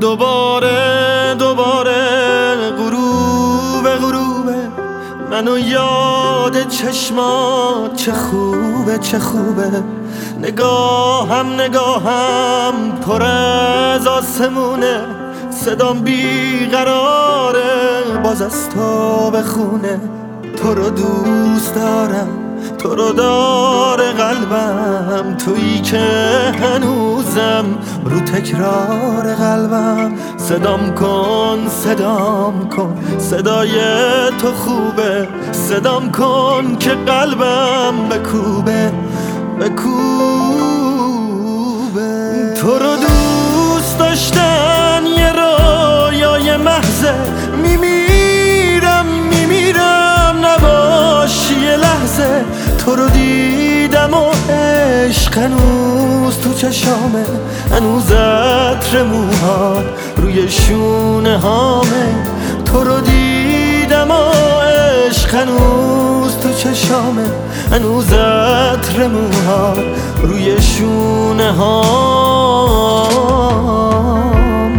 دوباره غروبه منو یاد چشمات چه خوبه نگاهم پر از آسمونه صدام بیقراره باز از تو بخونه تو رو دوست دارم تو رو داره قلبم تویی که هنوزم رو تکرار قلبم صدام کن صدای تو خوبه صدام کن که قلبم بکوبه تو رو دوست داشتن یه رویای محضه میمیرم نباشی یه لحظه تو رو دیدم و عشق هنوز تو چشامه هنوز عطر موهات روی شونه هامه تو رو دیدم و عشق هنوز تو چشامه هنوز عطر موهات روی شونه هامه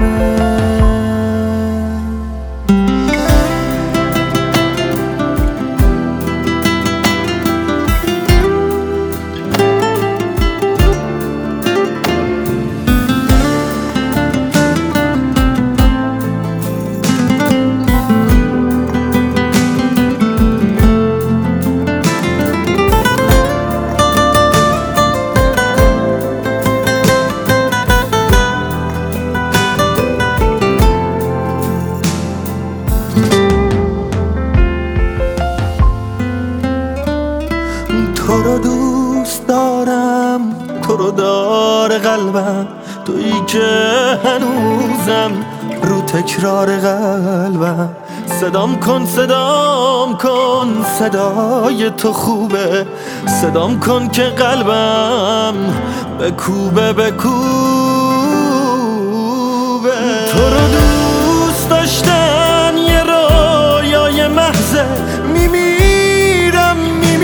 تو رو دوست دارم تو رو داره قلبم تویی که هنوزم رو تکرار قلبم صدام کن صدای تو خوبه صدام کن که قلبم بکوبه تو رو دوست داشتن یه رویای محضه میمیرم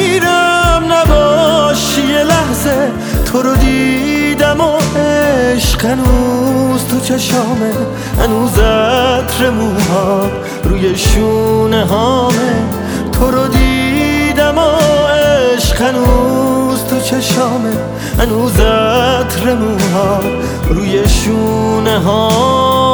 نباشی یه لحظه تو رو دیدم و عشق هنوز تو چشامه هنوز عطر موهات روی شونه هامه تو رو دیدم و عشق هنوز تو چشامه هنوز عطر موهات روی شونه هامه